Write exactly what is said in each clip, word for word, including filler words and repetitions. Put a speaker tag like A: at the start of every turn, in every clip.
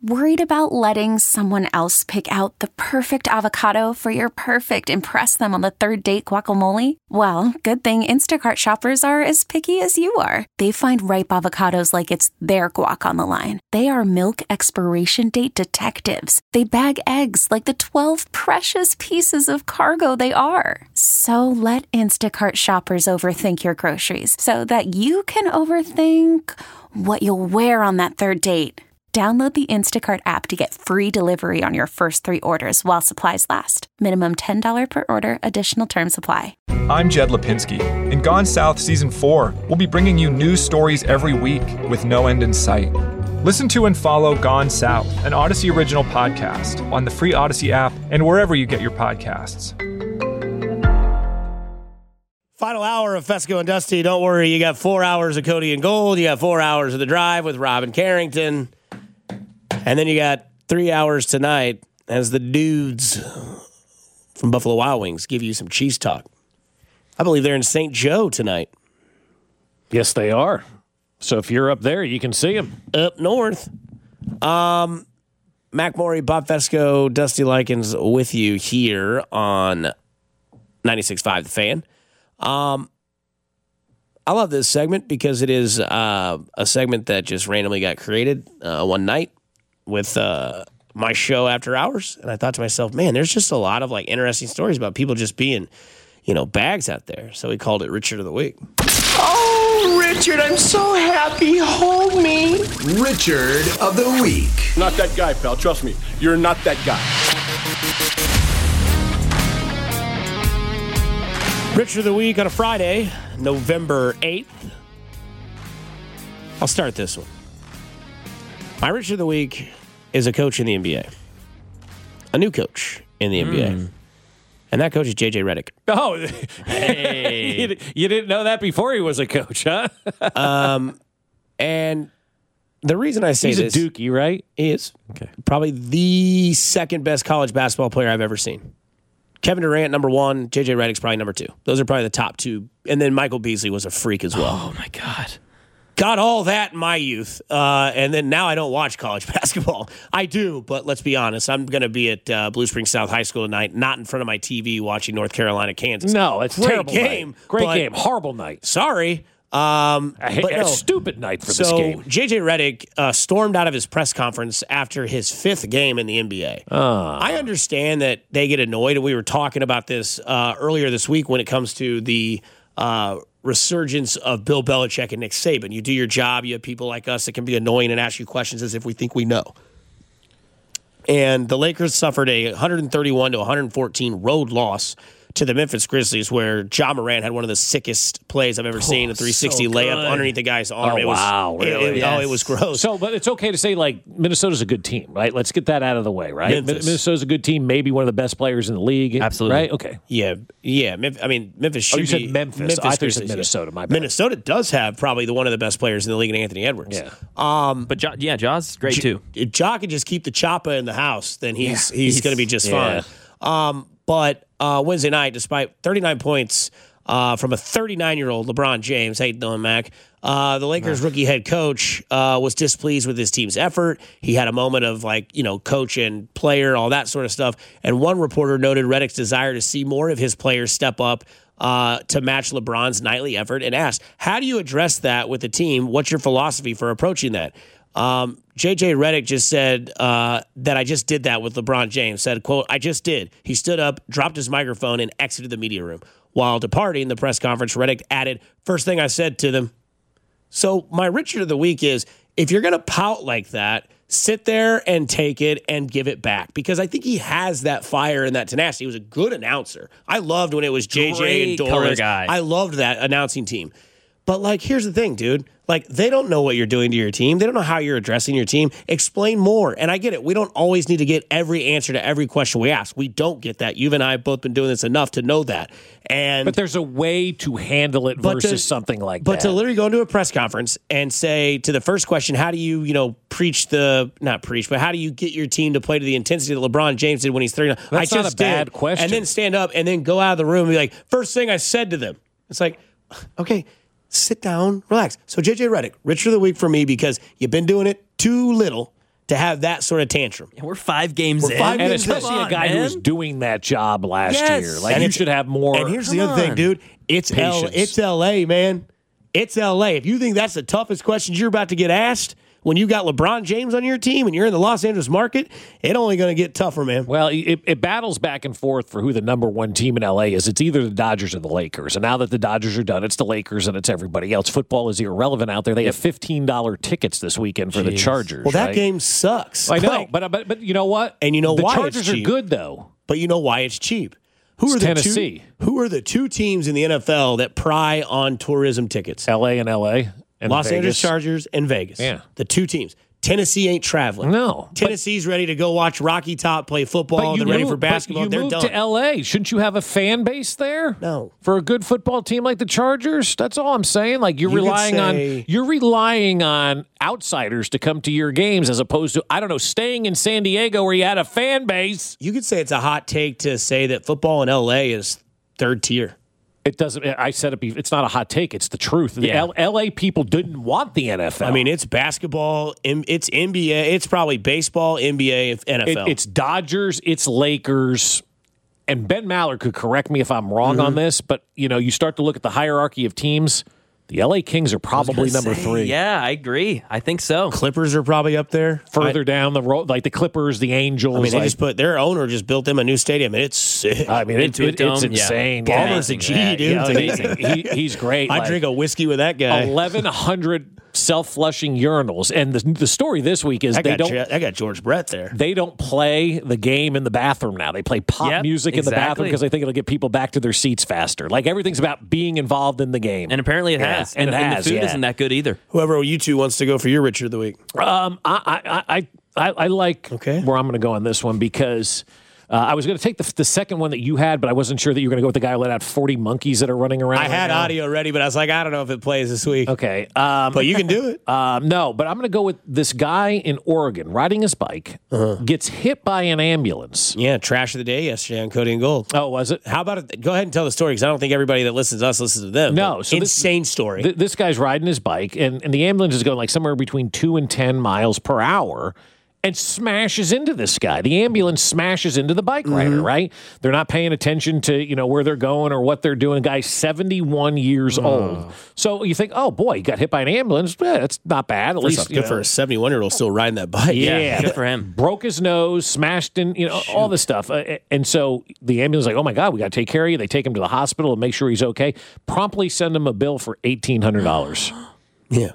A: Worried about letting someone else pick out the perfect avocado for your perfect impress them on the third date guacamole? Well, good thing Instacart shoppers are as picky as you are. They find ripe avocados like it's their guac on the line. They are milk expiration date detectives. They bag eggs like the twelve precious pieces of cargo they are. So let Instacart shoppers overthink your groceries so that you can overthink what you'll wear on that third date. Download the Instacart app to get free delivery on your first three orders while supplies last. Minimum ten dollars per order. Additional terms apply.
B: I'm Jed Lipinski. In Gone South Season four, we'll be bringing you news stories every week with no end in sight. Listen to and follow Gone South, an Odyssey original podcast, on the free Odyssey app and wherever you get your podcasts.
C: Final hour of Fesco and Dusty. Don't worry, you got four hours of Cody and Gold. You got four hours of The Drive with Robin Carrington. And then you got three hours tonight as the dudes from Buffalo Wild Wings give you some cheese talk. I believe they're in Saint Joe tonight.
D: Yes, they are. So if you're up there, you can see them.
C: Up north. Um, Mac Morey, Bob Fesco, Dusty Likens with you here on ninety-six point five The Fan. Um, I love this segment because it is uh, a segment that just randomly got created uh, one night with uh, my show After Hours. And I thought to myself, man, there's just a lot of like interesting stories about people just being, you know, bags out there. So we called it Richard of the Week.
E: Oh, Richard, I'm so happy. Hold me.
F: Richard of the Week.
E: Not that guy, pal. Trust me. You're not that guy.
C: Richard of the Week on a Friday, November eighth. I'll start this one. My Richard of the Week is a coach in the N B A. A new coach in the N B A. Mm. And that coach is J J Redick.
D: Oh, hey. you, you didn't know that before he was a coach, huh?
C: um, and the reason I say
D: He's
C: this...
D: He's a Dookie, right?
C: He is.
D: Okay.
C: Probably the second best college basketball player I've ever seen. Kevin Durant, number one. J J Redick's probably number two. Those are probably the top two. And then Michael Beasley was a freak as well.
D: Oh, my God.
C: Got all that in my youth. Uh, and then now I don't watch college basketball. I do, but let's be honest. I'm going to be at uh, Blue Springs South High School tonight, not in front of my T V watching North Carolina, Kansas.
D: No, it's a
C: Great
D: terrible
C: game.
D: Night. Great
C: but,
D: game. Horrible night.
C: Sorry. Um,
D: I hate,
C: but no.
D: A stupid night for
C: so,
D: this game.
C: J J Redick uh, stormed out of his press conference after his fifth game in the N B A.
D: Uh.
C: I understand that they get annoyed, and we were talking about this uh, earlier this week when it comes to the uh, resurgence of Bill Belichick and Nick Saban. You do your job. You have people like us that can be annoying and ask you questions as if we think we know. And the Lakers suffered a one thirty-one to one fourteen road loss to the Memphis Grizzlies, where Ja Morant had one of the sickest plays I've ever oh, seen, a three sixty so layup underneath the guy's arm.
D: Oh,
C: it was,
D: wow. Really?
C: It, it, yes. Oh, it was gross.
D: So, but it's okay to say, like, Minnesota's a good team, right? Let's get that out of the way, right?
C: Memphis.
D: Minnesota's a good team, maybe one of the best players in the league.
G: Absolutely.
D: Right? Okay.
C: Yeah. Yeah. I mean, Memphis should
D: oh, you said
C: be.
D: Memphis.
C: Memphis
D: I thought you
C: Grizzlies,
D: said Minnesota.
C: Yeah.
D: My bad.
C: Minnesota does have probably the one of the best players in the league in Anthony Edwards.
D: Yeah.
C: Um,
G: but, ja, yeah, Ja's great,
C: J-
G: too.
C: If Ja can just keep the choppa in the house, then he's
G: yeah.
C: he's,
G: he's
C: going to be just
D: yeah.
C: fine. Um, but uh, Wednesday night, despite thirty-nine points uh, from a thirty-nine-year-old LeBron James, how you doing, Mac? Uh, the Lakers
D: Mac.
C: rookie head coach uh, was displeased with his team's effort. He had a moment of, like, you know, coach and player, all that sort of stuff. And one reporter noted Redick's desire to see more of his players step up uh, to match LeBron's nightly effort and asked, how do you address that with the team? What's your philosophy for approaching that? Um, J J Redick just said uh, that I just did that with LeBron James. Said, quote, I just did. He stood up, dropped his microphone, and exited the media room. While departing the press conference, Redick added, first thing I said to them. So my Richard of the Week is, if you're going to pout like that, sit there and take it and give it back. Because I think he has that fire and that tenacity. He was a good announcer. I loved when it was J J
G: Great
C: and Doris.
G: color guy.
C: I loved that announcing team. But, like, here's the thing, dude. Like, they don't know what you're doing to your team. They don't know how you're addressing your team. Explain more. And I get it. We don't always need to get every answer to every question we ask. We don't get that. You and I have both been doing this enough to know that. And
D: But there's a way to handle it versus
C: to,
D: something like
C: but
D: that.
C: But to literally go into a press conference and say to the first question, how do you, you know, preach the, not preach, but how do you get your team to play to the intensity that LeBron James did when he's thirty-nine?
D: That's
C: I
D: not
C: just
D: a bad
C: did.
D: question.
C: And then stand up and then go out of the room and be like, first thing I said to them. It's like, okay, sit down, relax. So J J Redick, Richard of the Week for me because you've been doing it too little to have that sort of tantrum.
G: And we're five games
C: We're
G: in.
C: five
D: And
C: games
D: especially
G: Come
D: a
G: on,
D: guy who
G: man.
D: was doing that job last
C: Yes.
D: year. Like
C: And
D: you
C: it's-
D: should have more.
C: And here's the
G: Come
C: other thing,
G: on.
C: dude. It's L,
D: Patience.
C: it's L A, man. It's L A. If you think that's the toughest questions you're about to get asked when you got LeBron James on your team and you're in the Los Angeles market, it only going to get tougher, man.
D: Well, it, it battles back and forth for who the number one team in L A is. It's either the Dodgers or the Lakers. And now that the Dodgers are done, it's the Lakers and it's everybody else. Football is irrelevant out there. They have fifteen dollars tickets this weekend for the Chargers.
C: Well, that
D: right?
C: game sucks.
D: I know,
C: Like,
D: but, but but you know what?
C: And you know
D: the
C: why it's
D: Chargers are
C: cheap.
D: good though.
C: but you know why it's cheap. Who
D: It's
C: are the
D: Tennessee.
C: two? Who are the two teams in the N F L that pry on tourism tickets?
D: L A and L A and
C: Los
D: Vegas.
C: Angeles Chargers and Vegas.
D: Yeah.
C: The two teams. Tennessee ain't traveling.
D: No.
C: Tennessee's ready to go watch Rocky Top play football. They're ready for basketball.
D: But you
C: They're
D: moved
C: done.
D: to L A. Shouldn't you have a fan base there?
C: No.
D: For a good football team like the Chargers? That's all I'm saying. Like you're
C: You could
D: relying
C: say-
D: on you're relying on outsiders to come to your games as opposed to I don't know, staying in San Diego where you had a fan base.
C: You could say it's a hot take to say that football in L A is third tier.
D: It doesn't I said it be it's not a hot take, it's the truth. The
C: Yeah.
D: L- LA people didn't want the N F L.
C: I mean, it's basketball, M- it's N B A, it's probably baseball, N B A, and N F L.
D: It, it's Dodgers, it's Lakers, and Ben Maller could correct me if I'm wrong
C: Mm-hmm.
D: on this, but you know, you start to look at the hierarchy of teams. The L A Kings are probably number
G: Say,
D: three.
G: Yeah, I agree. I think so.
C: Clippers are probably up there.
D: Further down the road, like the Clippers, the Angels.
C: I, I mean, they
D: like-
C: just put their owner just built them a new stadium, and it's sick.
D: I mean, it,
G: Intuit
D: it, it's
G: Dome, yeah.
D: insane.
C: Ballmer's
D: Yeah.
C: a G,
D: Yeah,
C: dude.
D: yeah,
C: It's
D: he- he- he's great.
C: I
D: Like,
C: drink a whiskey with that guy.
D: eleven hundred self-flushing urinals, and the, the story this week is
C: I
D: they
C: got,
D: don't.
C: I got George Brett there.
D: They don't play the game in the bathroom now. They play pop
G: Yep,
D: music in the bathroom
G: exactly.
D: because they think it'll get people back to their seats faster. Like everything's about being involved in the game.
G: And apparently it
D: Yeah,
G: has.
D: and
G: And,
D: it
G: and
D: has,
G: the food
D: yeah.
G: isn't that good either.
C: Whoever of you two wants to go for your Richard of the Week.
D: Um, I, I, I, I, I like
C: Okay.
D: where I'm going to go on this one because uh, I was going to take the, the second one that you had, but I wasn't sure that you were going to go with the guy who let out forty monkeys that are running around.
C: I
D: right
C: had
D: now.
C: audio ready, but I was like, I don't know if it plays this week.
D: Okay, um,
C: But you can do it.
D: um, no, but I'm going to go with this guy in Oregon riding his bike,
C: Uh-huh.
D: gets hit by an ambulance.
C: Yeah, trash of the day yesterday on Cody and Gold.
D: Oh, was it?
C: How about it? Go ahead and tell the story because I don't think everybody that listens to us listens to them.
D: No,
C: But
D: so this-
C: insane story.
D: Th- this guy's riding his bike, and, and the ambulance is going like somewhere between two and ten miles per hour, and smashes into this guy. The ambulance smashes into the bike rider.
C: Mm-hmm.
D: Right? They're not paying attention to you know where they're going or what they're doing. The guy's seventy-one years old. So you think, oh boy, he got hit by an ambulance. Eh, that's not bad. At
C: First
D: least
C: off,
D: you
C: good
D: know.
C: for a seventy-one year old still riding that bike.
D: Yeah,
G: Good for him.
D: Broke his nose, smashed in, you know, all this stuff. Uh, and so the ambulance is like, oh my God, we got to take care of you. They take him to the hospital and make sure he's okay. Promptly send him a bill for eighteen hundred dollars.
C: Yeah.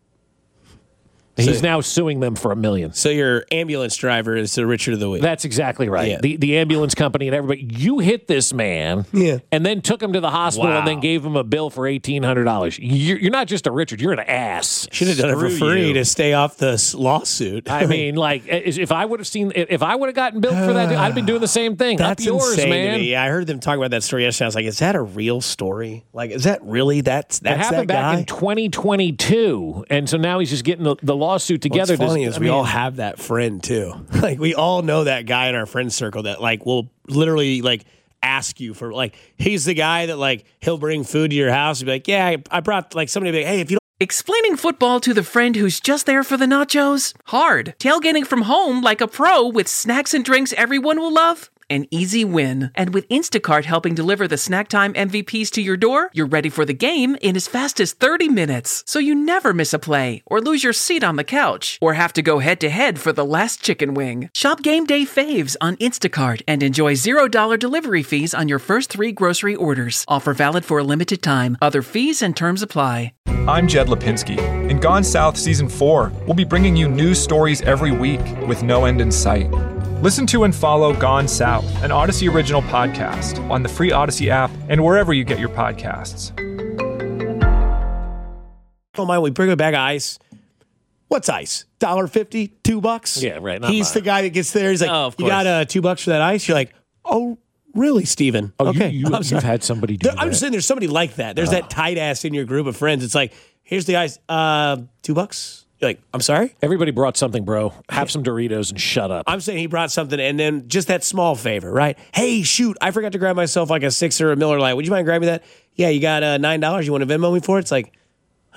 D: He's now suing them for a million.
C: So your ambulance driver is the Richard of the Week.
D: That's exactly right.
C: Yeah.
D: The the ambulance company and everybody, you hit this man
C: Yeah.
D: and then took him to the hospital
C: Wow.
D: and then gave him a bill for eighteen hundred dollars. You're, you're not just a Richard, you're an ass.
C: Should have done it for
D: Screw
C: free
D: you.
C: to stay off the s- lawsuit.
D: I mean, like, if I would have seen, if I would have gotten billed for that, I'd have been doing the same thing.
C: That's
D: Up yours,
C: insane
D: man.
C: to me. I heard them talk about that story yesterday. I was like, is that a real story? Like, is that really that's
D: It
C: that's that
D: happened back
C: guy?
D: in twenty twenty-two, and so now he's just getting the, the lawsuit together.
C: What's funny
D: This-
C: is
D: I
C: we
D: mean,
C: all have that friend too. Like we all know that guy in our friend circle that like will literally like ask you for like he's the guy that like he'll bring food to your house and be like, yeah, I, I brought like somebody be like, hey, if you don't
H: Explaining football to the friend who's just there for the nachos? Hard. Tailgating from home like a pro with snacks and drinks everyone will love? An easy win. And with Instacart helping deliver the snack time M V Ps to your door, you're ready for the game in as fast as thirty minutes. So you never miss a play, or lose your seat on the couch, or have to go head to head for the last chicken wing. Shop game day faves on Instacart and enjoy zero dollars delivery fees on your first three grocery orders. Offer valid for a limited time. Other fees and terms apply.
B: I'm Jed Lipinski. In Gone South Season four, we'll be bringing you news stories every week with no end in sight. Listen to and follow Gone South, an Odyssey original podcast, on the free Odyssey app and wherever you get your podcasts.
C: don't mind, we bring a bag of ice. What's ice? one dollar fifty, two bucks?
D: Yeah, right, not
C: He's
D: mine.
C: the guy that gets there. He's like,
G: Oh, of
C: you got
G: course.
C: uh, two bucks for that ice? You're like, oh, really, Steven?
D: Oh,
C: okay.
D: you, you,
C: I'm
D: you've
C: sorry.
D: had somebody do
C: There-
D: that.
C: I'm just saying there's somebody like that. There's that tight ass in your group of friends. It's like, here's the ice. Uh, two bucks? You're like, I'm sorry?
D: Everybody brought something, bro. Have some Doritos and shut up.
C: I'm saying he brought something and then just that small favor, right? Hey, shoot, I forgot to grab myself like a six or a Miller Lite. Would you mind grabbing that? Yeah, you got uh, nine dollars. You want to Venmo me for it? It's like,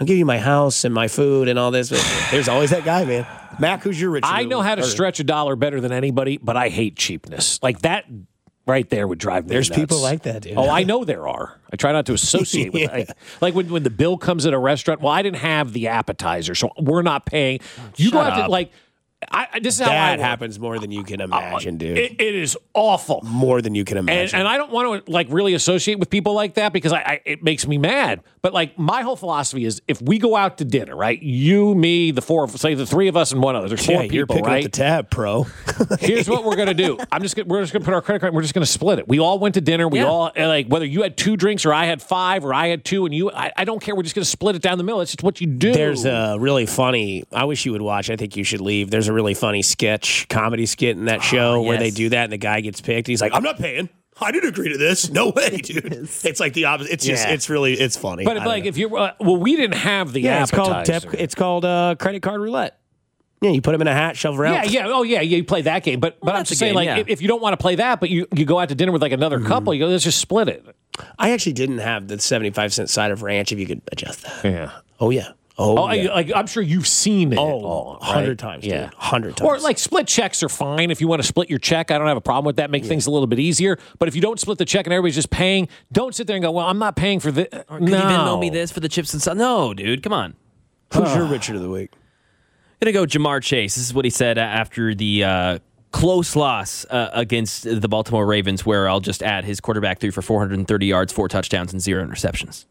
C: I'll give you my house and my food and all this. But there's always that guy, man. Mac, who's your Richard?
D: I know how to stretch a dollar better than anybody, but I hate cheapness. Like that right there would drive me
C: There's
D: nuts.
C: people like that, dude.
D: Oh, I know there are. I try not to associate with
C: yeah.
D: it. Like when, when the bill comes at a restaurant, well, I didn't have the appetizer, so we're not paying. You
C: Shut
D: go out
C: up.
D: to, like, I, this is how I
C: That
D: work.
C: happens more than you can imagine, dude.
D: It, it is awful.
C: More than you can
D: And,
C: imagine.
D: and I don't want to like really associate with people like that because I, I it makes me mad. But like my whole philosophy is if we go out to dinner, right? You, me, the four, say the three of us and one other. There's four
C: yeah,
D: people,
C: you're picking
D: right?
C: up the tab, pro.
D: Here's what we're gonna do. I'm just gonna, we're just gonna put our credit card. And we're just gonna split it. We all went to dinner. We
G: Yeah.
D: all like whether you had two drinks or I had five or I had two and you. I, I don't care. We're just gonna split it down the middle. It's just what you do.
C: There's a really funny, I wish you would watch, I think you should leave. There's a really funny sketch, comedy skit in that show where they
G: yes.
C: do that and the guy gets picked. He's like, I'm not paying. I didn't agree to this. No way, dude. It's like the opposite. It's just,
D: Yeah.
C: it's really, it's funny.
D: But
C: I
D: if,
C: don't
D: like
C: know.
D: if you're uh, well, we didn't have the
C: yeah, it's called,
D: appetizer.
C: deb- it's called uh, credit card roulette. Yeah, you put them in a hat, shove around.
D: Yeah, yeah, oh yeah, yeah. You play that game, but but I'm
G: that's
D: just
G: a
D: saying,
G: game,
D: like,
G: yeah.
D: if, if you don't want to play that, but you, you go out to dinner with like another couple, you go, let's just split it.
C: I actually didn't have the seventy-five cent side of ranch if you could adjust that.
D: Yeah.
C: Oh, yeah. Oh,
D: Oh,
C: yeah.
D: I, like I'm sure you've seen it.
C: Oh,
D: all,
C: a hundred
D: right?
C: times,
D: Yeah,
C: dude. A hundred times.
D: Or like split checks are fine if you want to split your check. I don't have a problem with that. Make things a little bit easier. But if you don't split the check and everybody's just paying, don't sit there and go, "Well, I'm not paying for this."
G: Or could
D: no.
G: you Venmo me this for the chips and stuff? No, dude, come on.
C: Who's your Richard of the week?
G: Gonna go Jamar Chase. This is what he said after the uh, close loss uh, against the Baltimore Ravens, where I'll just add his quarterback threw for four hundred thirty yards, four touchdowns, and zero interceptions.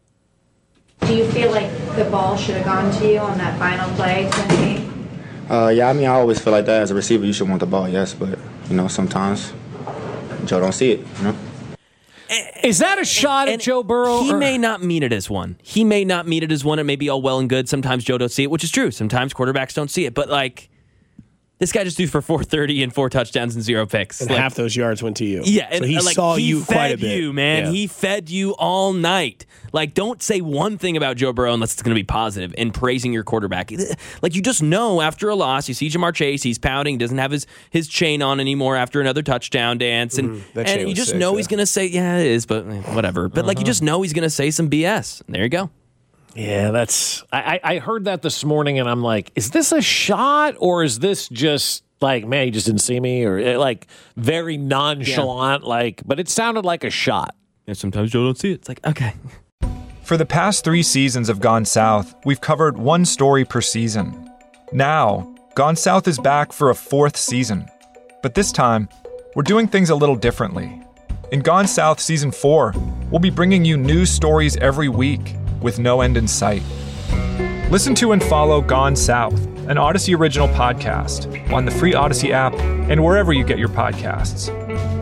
I: Do you feel like the ball should have gone to you on that final play to win the game?
J: Uh, yeah, I mean, I always feel like that as a receiver, you should want the ball, yes, but you know, sometimes Joe don't see it. You know.
D: Is that a shot at Joe Burrow?
G: He
D: or-
G: may not mean it as one. He may not mean it as one. It may be all well and good. Sometimes Joe don't see it, which is true. Sometimes quarterbacks don't see it. But, like, this guy just threw for four thirty and four touchdowns and zero picks.
C: And
G: like,
C: half those yards went to you.
G: Yeah, and
C: so he
G: uh, like,
C: saw
G: he
C: you
G: fed
C: quite a bit.
G: you, man.
C: Yeah.
G: He fed you all night. Like, don't say one thing about Joe Burrow unless it's going to be positive and praising your quarterback. Like, you just know after a loss, you see Jamar Chase, he's pouting, doesn't have his, his chain on anymore after another touchdown dance, and
C: Mm, that chain
G: and you
C: was
G: just
C: sick,
G: know
C: yeah.
G: he's going to say, yeah, it is, but eh, whatever. But like, you just know he's going to say some B S. And there you go.
D: Yeah, that's. I, I I heard that this morning, and I'm like, is this a shot or is this just like, man, he just didn't see me, or eh, like very nonchalant, like? But it sounded like a shot.
G: And sometimes Joe don't see it. It's like, okay.
B: For the past three seasons of Gone South, we've covered one story per season. Now, Gone South is back for a fourth season. But this time, we're doing things a little differently. In Gone South Season four, we'll be bringing you new stories every week with no end in sight. Listen to and follow Gone South, an Odyssey original podcast, on the free Odyssey app and wherever you get your podcasts.